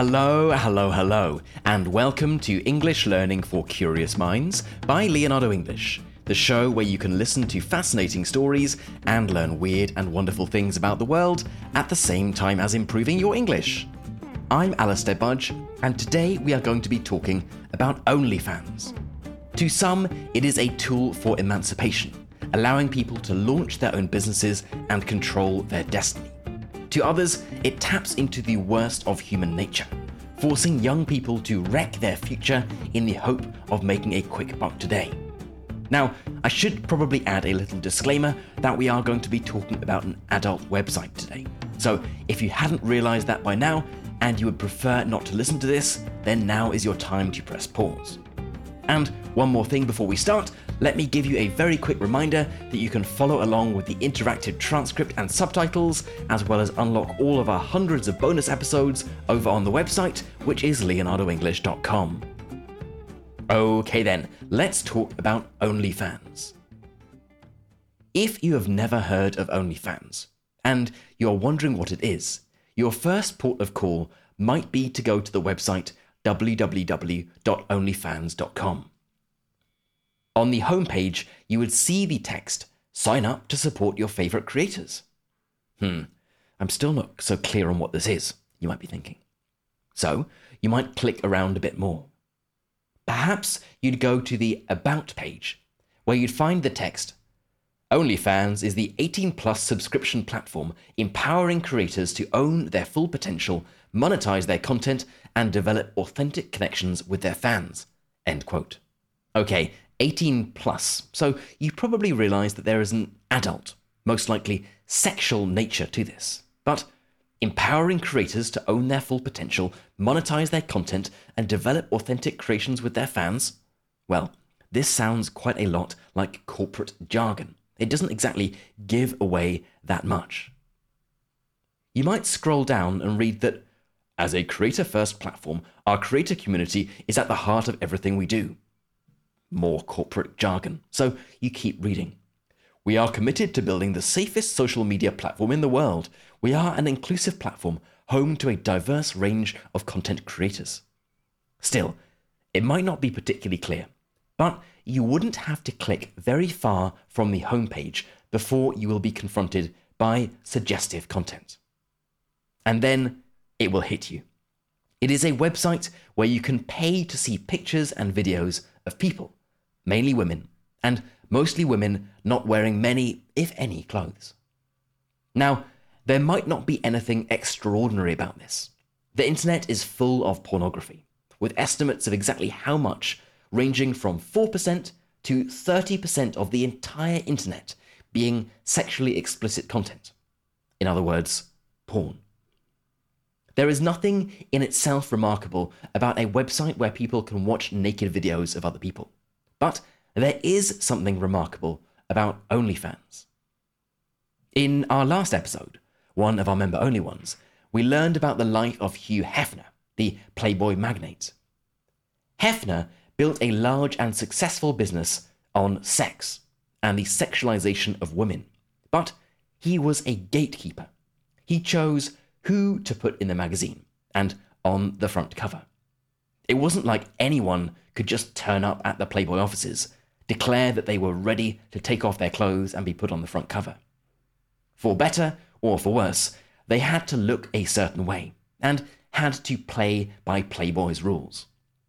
Hello, and welcome to English Learning for Curious Minds by Leonardo English, the show where you can listen to fascinating stories and learn weird and wonderful things about the world at the same time as improving your English. I'm Alistair Budge, and today we are going to be talking about OnlyFans. To some, it is a tool for emancipation, allowing people to launch their own businesses and control their destiny. To others, it taps into the worst of human nature, forcing young people to wreck their future in the hope of making a quick buck today. Now, I should probably add a little disclaimer that we are going to be talking about an adult website today. So if you hadn't realized that by now, and you would prefer not to listen to this, then now is your time to press pause. And one more thing before we start, let me give you a very quick reminder that you can follow along with the interactive transcript and subtitles, as well as unlock all of our hundreds of bonus episodes over on the website, which is leonardoenglish.com. Okay then, let's talk about OnlyFans. If you have never heard of OnlyFans, and you're wondering what it is, your first port of call might be to go to the website www.onlyfans.com. On the homepage, you would see the text, "Sign up to support your favorite creators." I'm still not so clear on what this is, you might be thinking. So, you might click around a bit more. Perhaps you'd go to the About page, where you'd find the text, "OnlyFans is the 18-plus subscription platform empowering creators to own their full potential, monetize their content, and develop authentic connections with their fans." End quote. Okay, 18 plus, so you probably realize that there is an adult, most likely sexual nature to this. But empowering creators to own their full potential, monetize their content, and develop authentic creations with their fans? Well, this sounds quite a lot like corporate jargon. It doesn't exactly give away that much. You might scroll down and read that, "As a creator-first platform, our creator community is at the heart of everything we do." More corporate jargon, so you keep reading. "We are committed to building the safest social media platform in the world. We are an inclusive platform, home to a diverse range of content creators." Still, it might not be particularly clear, but you wouldn't have to click very far from the homepage before you will be confronted by suggestive content. And then it will hit you. It is a website where you can pay to see pictures and videos of people, mainly women, and mostly women not wearing many, if any, clothes. Now, there might not be anything extraordinary about this. The internet is full of pornography, with estimates of exactly how much ranging from 4% to 30% of the entire internet being sexually explicit content. In other words, porn. There is nothing in itself remarkable about a website where people can watch naked videos of other people. But there is something remarkable about OnlyFans. In our last episode, one of our member-only ones, we learned about the life of Hugh Hefner, the Playboy magnate. Hefner built a large and successful business on sex and the sexualization of women. But he was a gatekeeper. He chose who to put in the magazine and on the front cover. It wasn't like anyone could just turn up at the Playboy offices, declare that they were ready to take off their clothes and be put on the front cover. For better or for worse, they had to look a certain way and had to play by Playboy's rules.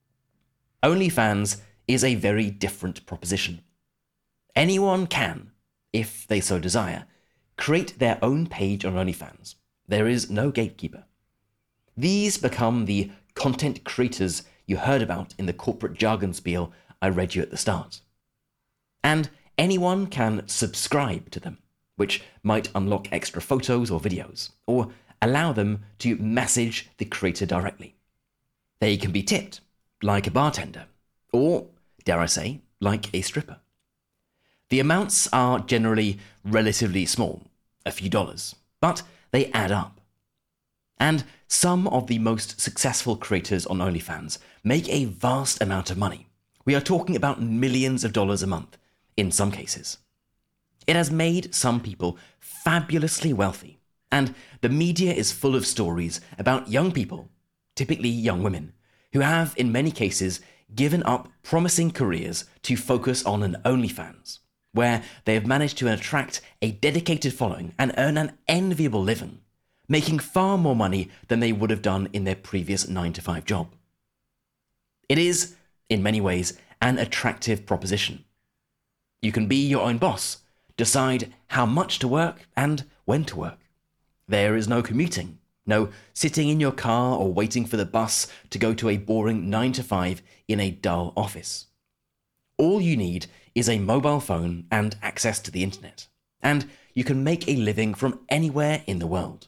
OnlyFans is a very different proposition. Anyone can, if they so desire, create their own page on OnlyFans. There is no gatekeeper. These become the content creators you heard about in the corporate jargon spiel I read you at the start. And anyone can subscribe to them, which might unlock extra photos or videos, or allow them to message the creator directly. They can be tipped, like a bartender, or, dare I say, like a stripper. The amounts are generally relatively small, a few dollars, but they add up. And some of the most successful creators on OnlyFans make a vast amount of money. We are talking about millions of dollars a month, in some cases. It has made some people fabulously wealthy, and the media is full of stories about young people typically young women, who have, in many cases, given up promising careers to focus on an OnlyFans, where they have managed to attract a dedicated following and earn an enviable living, making far more money than they would have done in their previous 9-to-5 job. It is, in many ways, an attractive proposition. You can be your own boss, decide how much to work and when to work. There is no commuting, no sitting in your car or waiting for the bus to go to a boring 9-to-5 in a dull office. All you need is a mobile phone and access to the internet, and you can make a living from anywhere in the world.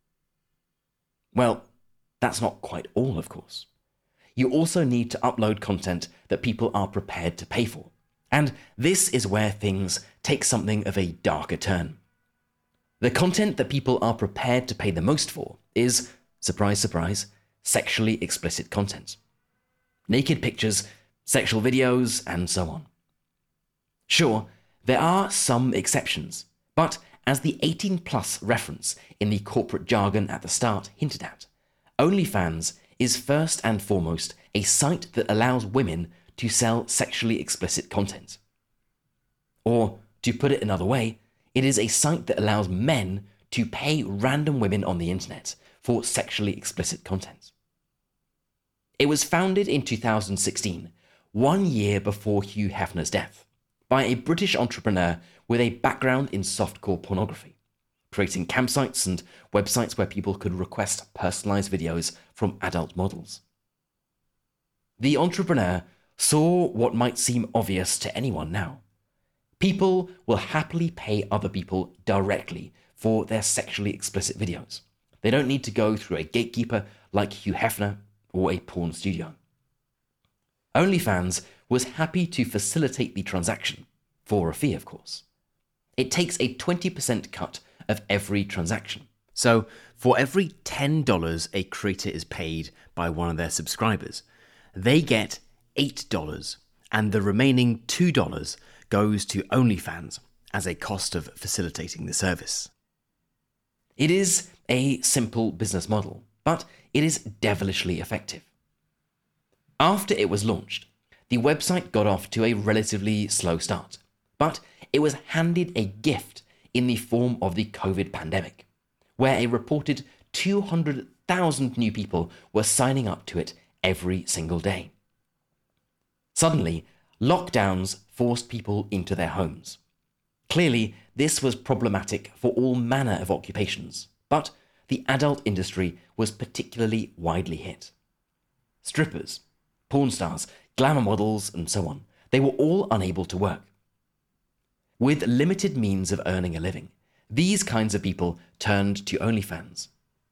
Well, that's not quite all, of course. You also need to upload content that people are prepared to pay for. And this is where things take something of a darker turn. The content that people are prepared to pay the most for is, surprise, surprise, sexually explicit content. Naked pictures, sexual videos, and so on. Sure, there are some exceptions, but as the 18+ reference in the corporate jargon at the start hinted at, OnlyFans is first and foremost a site that allows women to sell sexually explicit content. Or, to put it another way, it is a site that allows men to pay random women on the internet for sexually explicit content. It was founded in 2016, 1 year before Hugh Hefner's death, by a British entrepreneur with a background in softcore pornography, creating campsites and websites where people could request personalized videos from adult models. The entrepreneur saw what might seem obvious to anyone now. People will happily pay other people directly for their sexually explicit videos. They don't need to go through a gatekeeper like Hugh Hefner or a porn studio. OnlyFans was happy to facilitate the transaction, for a fee, of course. It takes a 20% cut of every transaction. So, for every $10 a creator is paid by one of their subscribers, they get $8, and the remaining $2 goes to OnlyFans as a cost of facilitating the service. It is a simple business model, but it is devilishly effective. After it was launched, the website got off to a relatively slow start, but it was handed a gift in the form of the COVID pandemic, where a reported 200,000 new people were signing up to it every single day. Suddenly, lockdowns forced people into their homes. Clearly, this was problematic for all manner of occupations, but the adult industry was particularly widely hit. Strippers, porn stars, glamour models, and so on, they were all unable to work. With limited means of earning a living, these kinds of people turned to OnlyFans.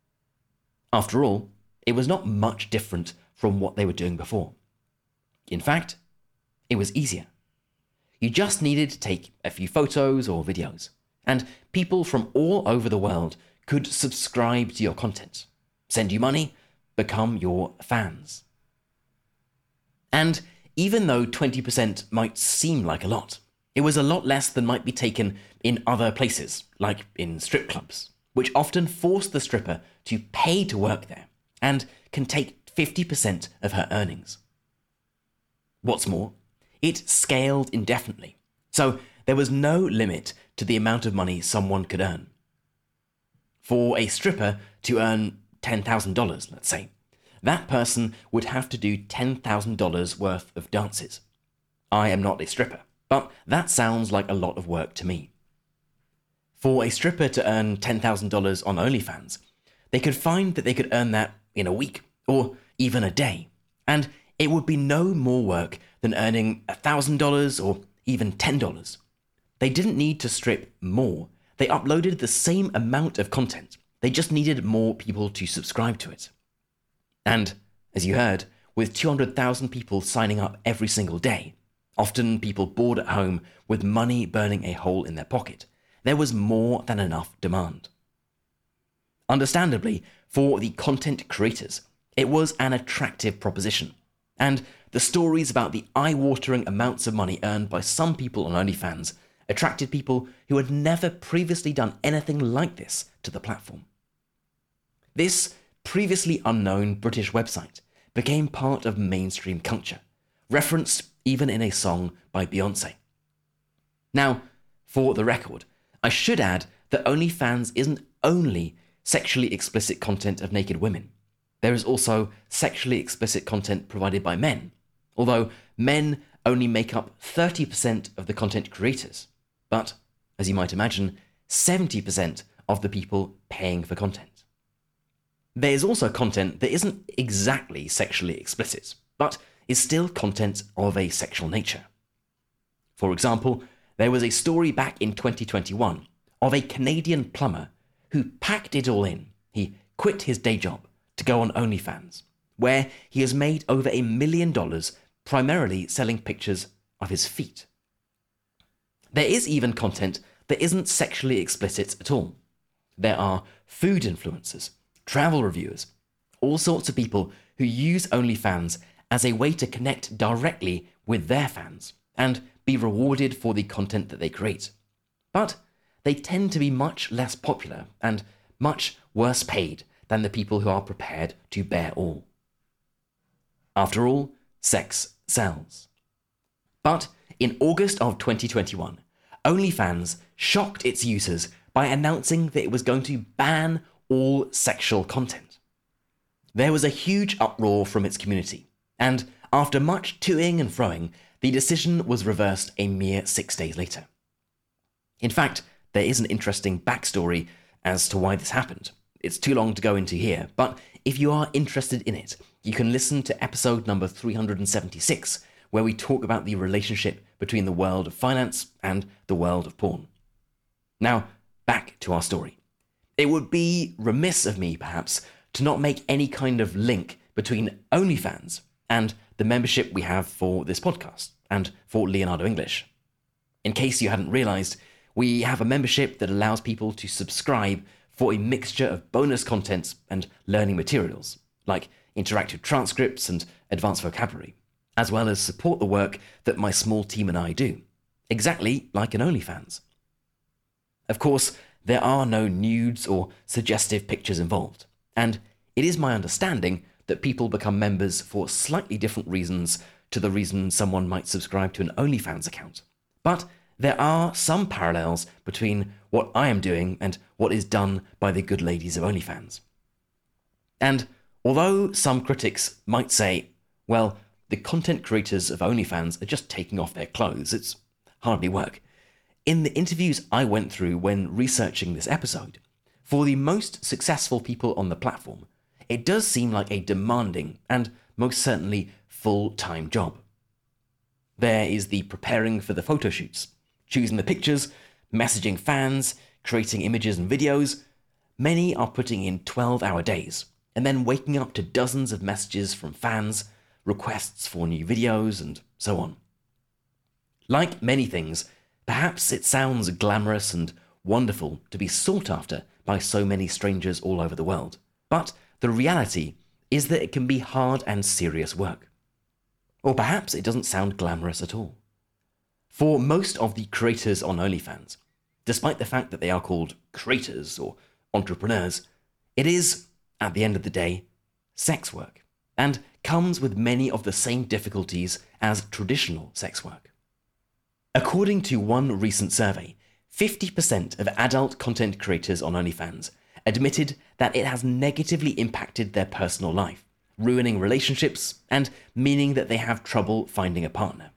After all, it was not much different from what they were doing before. In fact, it was easier. You just needed to take a few photos or videos, and people from all over the world could subscribe to your content, send you money, become your fans. And even though 20% might seem like a lot, it was a lot less than might be taken in other places, like in strip clubs, which often force the stripper to pay to work there and can take 50% of her earnings. What's more, it scaled indefinitely, so there was no limit to the amount of money someone could earn. For a stripper to earn $10,000, let's say, that person would have to do $10,000 worth of dances. I am not a stripper, but that sounds like a lot of work to me. For a stripper to earn $10,000 on OnlyFans, they could find that they could earn that in a week or even a day, and it would be no more work than earning $1,000 or even $10. They didn't need to strip more. They uploaded the same amount of content. They just needed more people to subscribe to it. And, as you heard, with 200,000 people signing up every single day, often people bored at home with money burning a hole in their pocket, there was more than enough demand. Understandably, for the content creators, it was an attractive proposition, and the stories about the eye-watering amounts of money earned by some people on OnlyFans attracted people who had never previously done anything like this to the platform. This previously unknown British website became part of mainstream culture, referenced even in a song by Beyoncé. Now, for the record, I should add that OnlyFans isn't only sexually explicit content of naked women. There is also sexually explicit content provided by men, although men only make up 30% of the content creators, but, as you might imagine, 70% of the people paying for content. There is also content that isn't exactly sexually explicit, but is still content of a sexual nature. For example, there was a story back in 2021 of a Canadian plumber who packed it all in. He quit his day job to go on OnlyFans, where he has made over $1 million primarily selling pictures of his feet. There is even content that isn't sexually explicit at all. There are food influencers, travel reviewers, all sorts of people who use OnlyFans as a way to connect directly with their fans and be rewarded for the content that they create. But they tend to be much less popular and much worse paid than the people who are prepared to bear all. After all, sex sells. But in August of 2021, OnlyFans shocked its users by announcing that it was going to ban all sexual content. There was a huge uproar from its community, and after much toing and froing, the decision was reversed a mere 6 days later. In fact, there is an interesting backstory as to why this happened. It's too long to go into here, but if you are interested in it, you can listen to episode number 376, where we talk about the relationship between the world of finance and the world of porn. Now, back to our story. It would be remiss of me, perhaps, to not make any kind of link between OnlyFans and the membership we have for this podcast and for Leonardo English. In case you hadn't realized, we have a membership that allows people to subscribe for a mixture of bonus content and learning materials, like interactive transcripts and advanced vocabulary, as well as support the work that my small team and I do, exactly like an OnlyFans. Of course, there are no nudes or suggestive pictures involved, and it is my understanding that people become members for slightly different reasons to the reason someone might subscribe to an OnlyFans account. But there are some parallels between what I am doing and what is done by the good ladies of OnlyFans. And although some critics might say, well, the content creators of OnlyFans are just taking off their clothes, it's hardly work. In the interviews I went through when researching this episode, for the most successful people on the platform, it does seem like a demanding and most certainly full-time job. There is the preparing for the photo shoots, choosing the pictures, messaging fans, creating images and videos. Many are putting in 12-hour days and then waking up to dozens of messages from fans, requests for new videos, and so on. Like many things, perhaps it sounds glamorous and wonderful to be sought after by so many strangers all over the world, but the reality is that it can be hard and serious work. Or perhaps it doesn't sound glamorous at all. For most of the creators on OnlyFans, despite the fact that they are called creators or entrepreneurs, it is, at the end of the day, sex work, and comes with many of the same difficulties as traditional sex work. According to one recent survey, 50% of adult content creators on OnlyFans admitted that it has negatively impacted their personal life, ruining relationships and meaning that they have trouble finding a partner.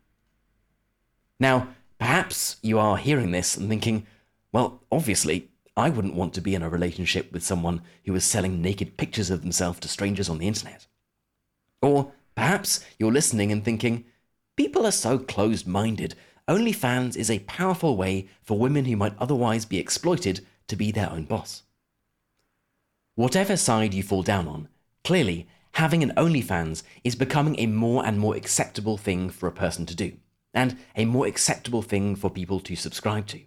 Now, perhaps you are hearing this and thinking, well, obviously, I wouldn't want to be in a relationship with someone who is selling naked pictures of themselves to strangers on the internet. Or perhaps you're listening and thinking, people are so closed-minded. OnlyFans is a powerful way for women who might otherwise be exploited to be their own boss. Whatever side you fall down on, clearly, having an OnlyFans is becoming a more and more acceptable thing for a person to do, and a more acceptable thing for people to subscribe to.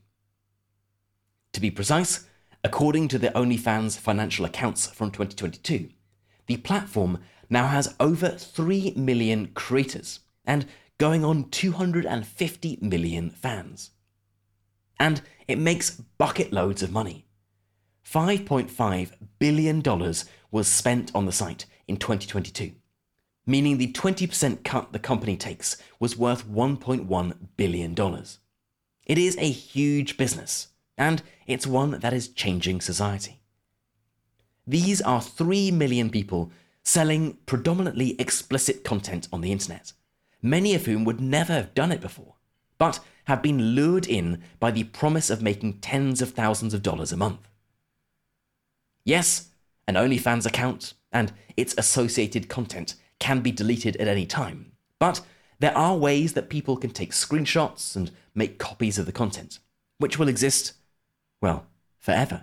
To be precise, according to the OnlyFans financial accounts from 2022, the platform now has over 3 million creators and going on 250 million fans. And it makes bucket loads of money. $5.5 billion was spent on the site in 2022, meaning the 20% cut the company takes was worth $1.1 billion. It is a huge business, and it's one that is changing society. These are 3 million people selling predominantly explicit content on the internet, many of whom would never have done it before, but have been lured in by the promise of making tens of thousands of dollars a month. Yes, an OnlyFans account and its associated content can be deleted at any time, but there are ways that people can take screenshots and make copies of the content, which will exist, well, forever.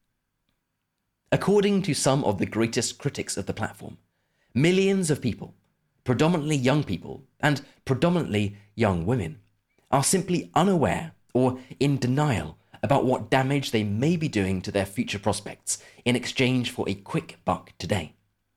According to some of the greatest critics of the platform, millions of people, predominantly young people and predominantly young women, are simply unaware or in denial about what damage they may be doing to their future prospects in exchange for a quick buck today.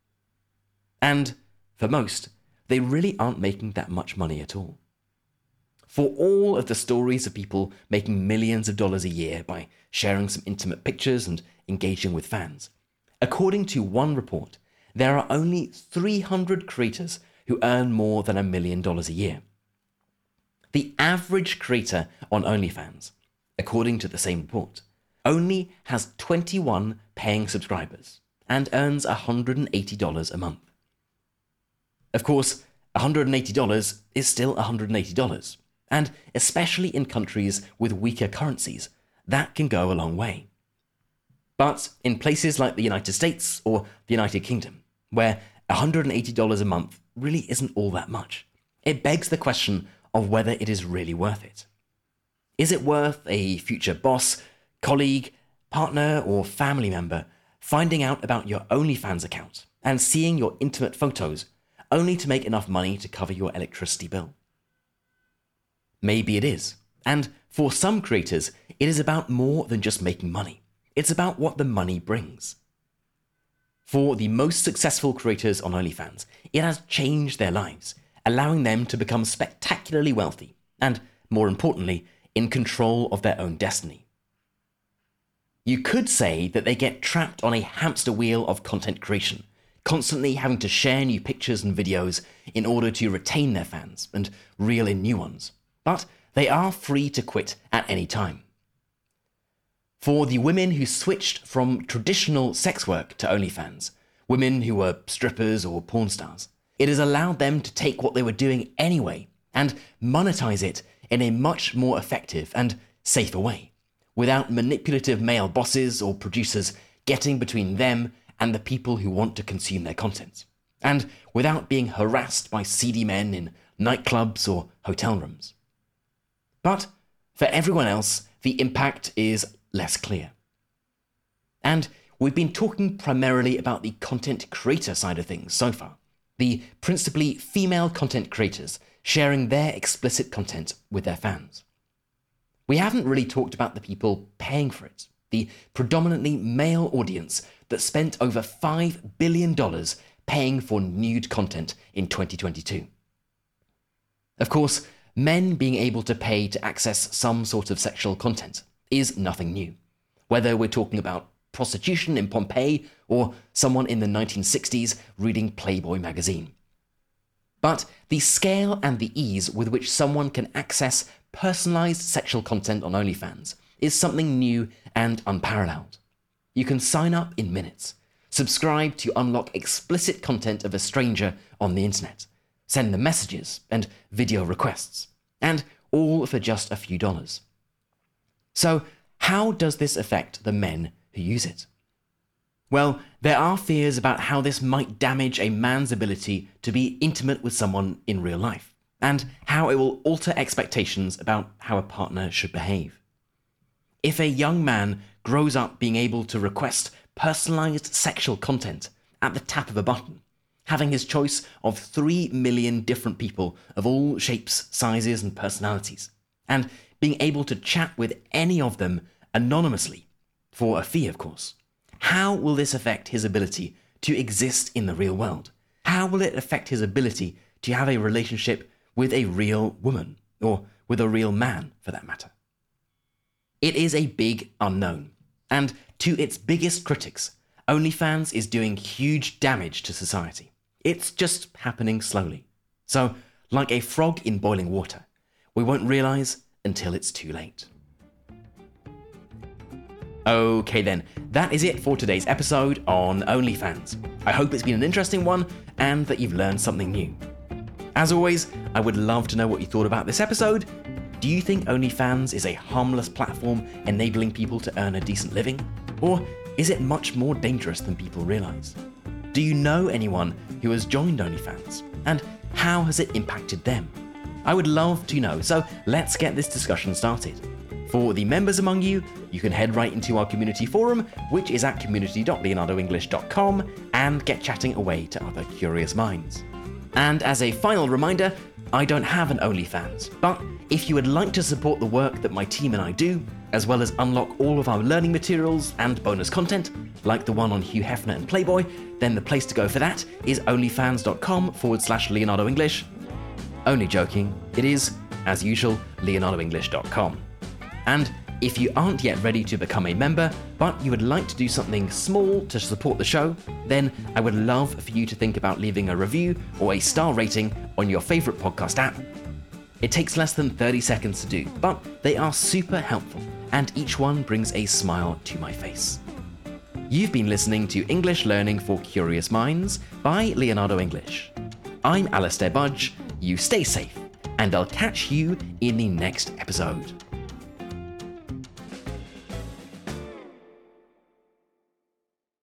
And for most, they really aren't making that much money at all. For all of the stories of people making millions of dollars a year by sharing some intimate pictures and engaging with fans, according to one report, there are only 300 creators who earn more than $1 million a year. The average creator on OnlyFans, according to the same report, only has 21 paying subscribers and earns $180 a month. Of course, $180 is still $180, and especially in countries with weaker currencies, that can go a long way. But in places like the United States or the United Kingdom, where $180 a month really isn't all that much, it begs the question of whether it is really worth it. Is it worth a future boss, colleague, partner, or family member finding out about your OnlyFans account and seeing your intimate photos only to make enough money to cover your electricity bill? Maybe it is. And for some creators, it is about more than just making money. It's about what the money brings. For the most successful creators on OnlyFans, it has changed their lives, allowing them to become spectacularly wealthy and, more importantly, in control of their own destiny. You could say that they get trapped on a hamster wheel of content creation, constantly having to share new pictures and videos in order to retain their fans and reel in new ones. But they are free to quit at any time. For the women who switched from traditional sex work to OnlyFans, women who were strippers or porn stars, it has allowed them to take what they were doing anyway and monetize it in a much more effective and safer way, without manipulative male bosses or producers getting between them and the people who want to consume their content, and without being harassed by seedy men in nightclubs or hotel rooms. But for everyone else, the impact is less clear. And we've been talking primarily about the content creator side of things so far, the principally female content creators sharing their explicit content with their fans. We haven't really talked about the people paying for it, the predominantly male audience that spent over $5 billion paying for nude content in 2022. Of course, men being able to pay to access some sort of sexual content is nothing new, whether we're talking about prostitution in Pompeii or someone in the 1960s reading Playboy magazine. But the scale and the ease with which someone can access personalized sexual content on OnlyFans is something new and unparalleled. You can sign up in minutes, subscribe to unlock explicit content of a stranger on the internet, send them messages and video requests, and all for just a few dollars. So, how does this affect the men who use it? Well, there are fears about how this might damage a man's ability to be intimate with someone in real life, and how it will alter expectations about how a partner should behave. If a young man grows up being able to request personalized sexual content at the tap of a button, having his choice of 3 million different people of all shapes, sizes, and personalities, and being able to chat with any of them anonymously, for a fee, of course, how will this affect his ability to exist in the real world? How will it affect his ability to have a relationship with a real woman, or with a real man, for that matter? It is a big unknown, And to its biggest critics, OnlyFans is doing huge damage to society. It's just happening slowly. So, like a frog in boiling water, we won't realise until it's too late. Okay then, that is it for today's episode on OnlyFans. I hope it's been an interesting one and that you've learned something new. As always, I would love to know what you thought about this episode. Do you think OnlyFans is a harmless platform enabling people to earn a decent living? Or is it much more dangerous than people realise? Do you know anyone who has joined OnlyFans? And how has it impacted them? I would love to know, so let's get this discussion started. For the members among you, you can head right into our community forum, which is at community.leonardoenglish.com, and get chatting away to other curious minds. And as a final reminder, I don't have an OnlyFans, but if you would like to support the work that my team and I do, as well as unlock all of our learning materials and bonus content, like the one on Hugh Hefner and Playboy, then the place to go for that is onlyfans.com/Leonardo English. Only joking, it is, as usual, leonardoenglish.com. And if you aren't yet ready to become a member, but you would like to do something small to support the show, then I would love for you to think about leaving a review or a star rating on your favourite podcast app. It takes less than 30 seconds to do, but they are super helpful, and each one brings a smile to my face. You've been listening to English Learning for Curious Minds by Leonardo English. I'm Alistair Budge, you stay safe, and I'll catch you in the next episode.